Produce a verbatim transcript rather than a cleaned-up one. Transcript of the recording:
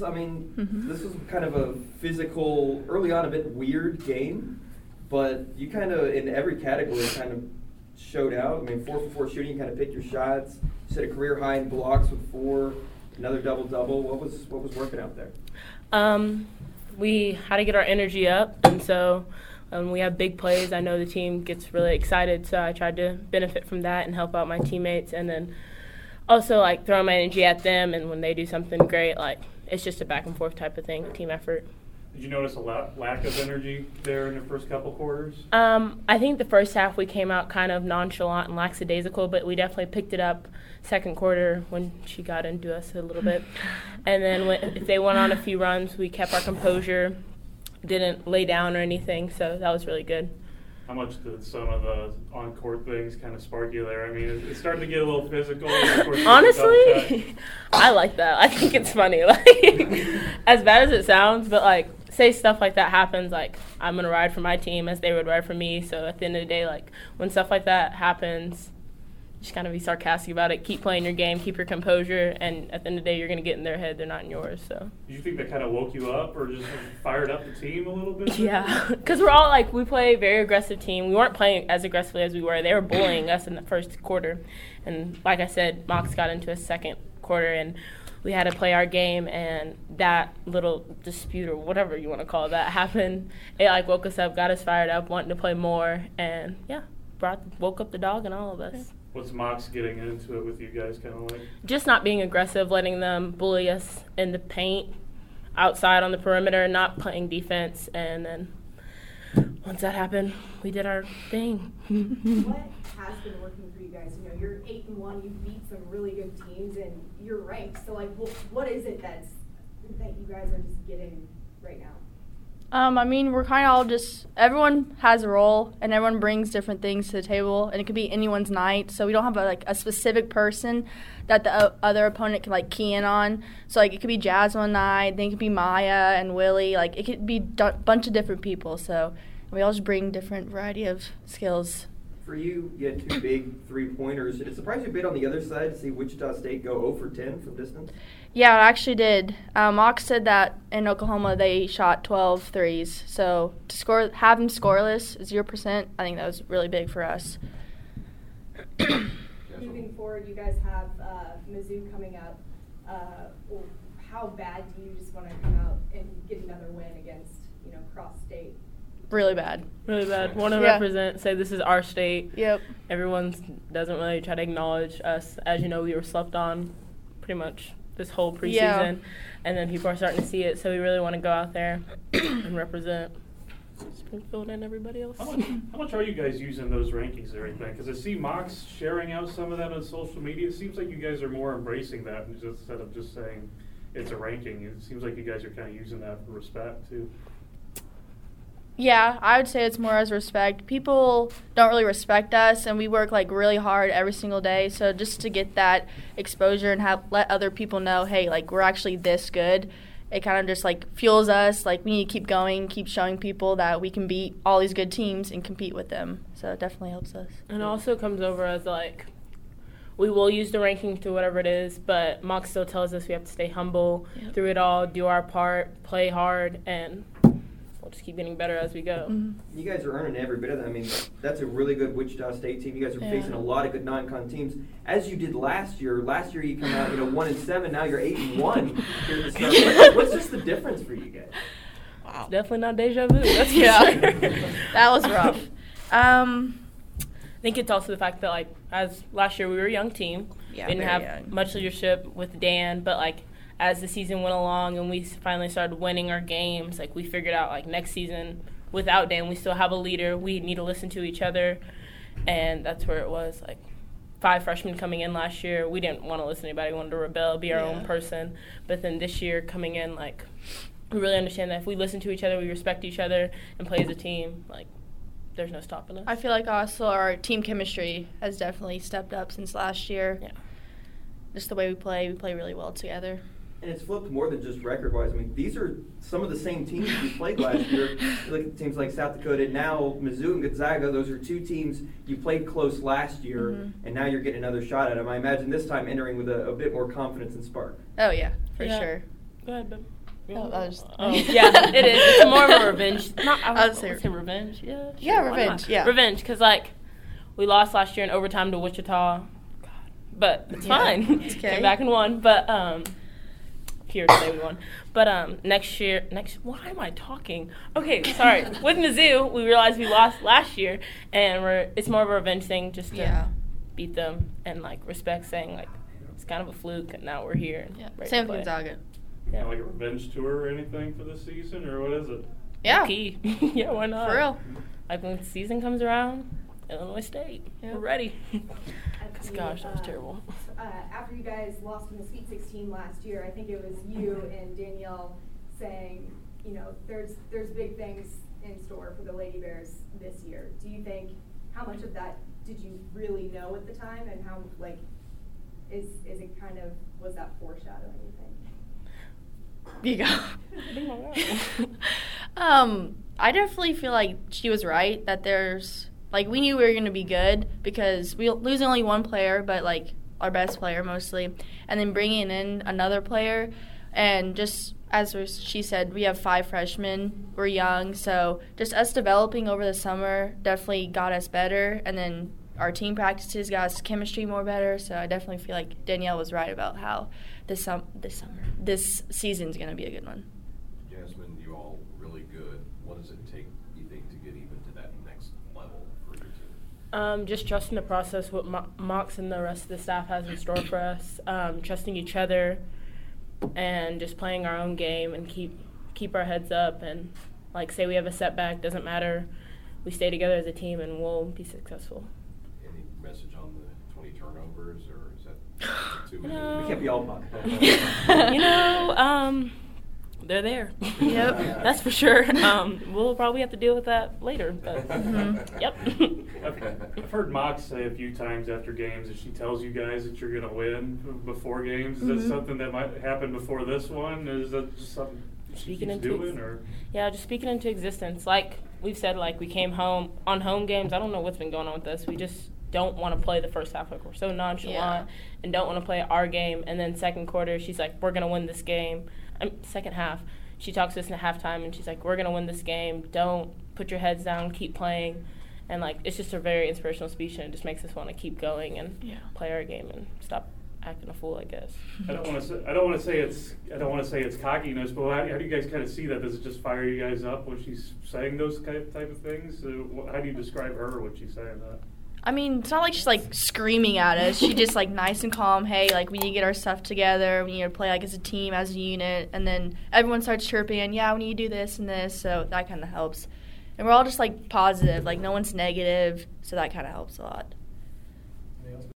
guys, I mean, Mm-hmm. this was kind of a physical, early on a bit weird game, but you kind of, in every category, kind of showed out. I mean, four for four shooting, you kind of picked your shots. You set a career high in blocks with four, another double-double. What was what was working out there? Um, we had to get our energy up, and so um, we have big plays. I know the team gets really excited, so I tried to benefit from that and help out my teammates, and then also like throw my energy at them. And when they do something great, like it's just a back and forth type of thing, team effort. Did you notice a la- lack of energy there in the first couple quarters? Um, I think the first half we came out kind of nonchalant and lackadaisical, but we definitely picked it up second quarter when she got into us a little bit. And then when, if they went on a few runs, we kept our composure, didn't lay down or anything, so that was really good. How much did some of the on-court things kind of spark you there? I mean, it, it started to get a little physical. Of course, Honestly, I like that. I think it's funny. Like, as bad as it sounds, but like, say stuff like that happens, like I'm gonna ride for my team as they would ride for me. So at the end of the day, like when stuff like that happens, just kind of be sarcastic about it. Keep playing your game, keep your composure, and at the end of the day, you're gonna get in their head. They're not in yours. So. Did you think that kind of woke you up, or just fired up the team a little bit? Yeah, because we're all like we play a very aggressive team. We weren't playing as aggressively as we were. They were bullying us in the first quarter, and like I said, Mox got into a second quarter and. We had to play our game, and that little dispute or whatever you want to call that happened. It like woke us up, got us fired up, wanting to play more, and yeah, brought woke up the dog and all of us. What's Mox getting into it with you guys kind of like? Just not being aggressive, letting them bully us in the paint, outside on the perimeter, not playing defense, and then once that happened, we did our thing. What has been working for you guys? You know, you're eight and one. You've beat some really good teams, and you're ranked. So, like, what, what is it that's that you guys are just getting right now? Um, I mean, we're kind of all just, everyone has a role, and everyone brings different things to the table, and it could be anyone's night, so we don't have, a, like, a specific person that the o- other opponent can, like, key in on. So, like, it could be Jazz one night, then it could be Maya and Willie. Like, it could be a d- bunch of different people, so we all just bring different variety of skills. For you, you had two big three-pointers. Did it surprise you a bit on the other side to see Wichita State go zero for ten from distance? Yeah, it actually did. Um, Mox said that in Oklahoma they shot twelve threes. So to score, have them scoreless, zero percent, I think that was really big for us. Moving forward, you guys have uh, Mizzou coming up. Uh, well, how bad do you just want to come out and get another win against, you know, Cross State? Really bad. Really bad. Want to Yeah. represent, say this is our state. Yep. Everyone doesn't really try to acknowledge us. As you know, we were slept on pretty much this whole preseason, Yeah. and then people are starting to see it, so we really want to go out there and represent Springfield and everybody else. How much, how much are you guys using those rankings and everything? Because I see Mox sharing out some of that on social media. It seems like you guys are more embracing that instead of just saying it's a ranking. It seems like you guys are kind of using that for respect, too. Yeah, I would say it's more as respect. People don't really respect us, and we work like really hard every single day. So just to get that exposure and have let other people know, hey, like we're actually this good, it kind of just like fuels us. Like we need to keep going, keep showing people that we can beat all these good teams and compete with them. So it definitely helps us. And it also comes over as like we will use the ranking to whatever it is, but Mox still tells us we have to stay humble Yep. through it all, do our part, play hard, and we'll just keep getting better as we go. Mm-hmm. You guys are earning every bit of that. I mean, that's a really good Wichita State team. You guys are Yeah. facing a lot of good non-con teams, as you did last year. Last year you come out, you know, one and seven. Now you're eight and one. Here to start. What's, what's just the difference for you guys? Wow. Definitely not deja vu. That's for Yeah. sure. That was rough. Um, I think it's also the fact that, like, as last year we were a young team. Yeah, didn't very have young. much leadership with Dan, but, like, as the season went along and we finally started winning our games, like, we figured out, like, next season without Dan, we still have a leader. We need to listen to each other, and that's where it was. Like, five freshmen coming in last year, we didn't want to listen to anybody. We wanted to rebel, be our Yeah. own person. But then this year coming in, like, we really understand that if we listen to each other, we respect each other, and play as a team, like, there's no stopping us. I feel like also our team chemistry has definitely stepped up since last year. Yeah. Just the way we play, we play really well together. And it's flipped more than just record-wise. I mean, these are some of the same teams you played last year. You look at teams like South Dakota, now Mizzou and Gonzaga, those are two teams you played close last year, Mhm. and now you're getting another shot at them. I imagine this time entering with a, a bit more confidence and spark. Oh, yeah, for Yeah. sure. Go ahead, Ben. Oh, I was- Oh, yeah, it is. It's more of a revenge. Not, I I would would say- say revenge. Yeah, Yeah, sure, why revenge, not? yeah. Revenge, because, like, we lost last year in overtime to Wichita. God. But it's Yeah, fine. it's okay. Came back and won. But, um, here today we won. But um, next year, next, why am I talking? Okay, sorry. With Mizzou, we realized we lost last year, and we're it's more of a revenge thing just to Yeah. beat them and, like, respect saying, like, it's kind of a fluke, and now we're here. And Yeah. ready Same to with play. Gonzaga. Yeah. Like a revenge tour or anything for this season, or what is it? Yeah. Key. Yeah, why not? For real. Like when the season comes around, Illinois State, Yeah. we're ready. At Because the, gosh, that was uh, terrible. Uh, after you guys lost in the Sweet sixteen last year, I think it was you and Danielle saying, you know, there's there's big things in store for the Lady Bears this year. Do you think, how much of that did you really know at the time, and how, like, is is it kind of, was that foreshadowing, you think? You go. Oh my God. um, I definitely feel like she was right that there's like we knew we were gonna be good because we losing only one player, but like our best player mostly, and then bringing in another player, and just as she said, we have five freshmen. We're young, so just us developing over the summer definitely got us better, and then our team practices got us chemistry more better. So I definitely feel like Danielle was right about how this sum this summer this season's gonna be a good one. Jasmine, you all really good. What does it take, you think, to get even to that next level for your team? Um, just trusting the process, what Mo- Mox and the rest of the staff has in store for us. Um, trusting each other, and just playing our own game and keep keep our heads up. And like, say we have a setback, doesn't matter. We stay together as a team, and we'll be successful. Any message on the twenty turnovers, or is that too many? No. We can't be all buck. You know, um, they're there. Yep. That's for sure. Um, we'll probably have to deal with that later. But Mhm. yep. I've, I've heard Mox say a few times after games that she tells you guys that you're going to win before games. Is Mhm. that something that might happen before this one? Is that just something she Speaking keeps into doing? ex- Or Yeah, just speaking into existence. Like we've said, like we came home on home games. I don't know what's been going on with us. We just don't want to play the first half. Like we're so nonchalant Yeah. and don't want to play our game. And then second quarter, she's like, "We're gonna win this game." Um, second half, she talks to us in halftime, and she's like, "We're gonna win this game. Don't put your heads down. Keep playing." And like it's just a very inspirational speech, and it just makes us want to keep going and Yeah. play our game and stop acting a fool, I guess. I don't want to say I don't want to say it's I don't want to say it's cockiness, but how, how do you guys kind of see that? Does it just fire you guys up when she's saying those type type of things? Uh, wh- how do you describe her when she's saying that? I mean, it's not like she's like screaming at us. She just like nice and calm. Hey, like we need to get our stuff together. We need to play like as a team, as a unit, and then everyone starts chirping. And yeah, we need to do this and this. So that kind of helps. And we're all just like positive. Like no one's negative. So that kind of helps a lot.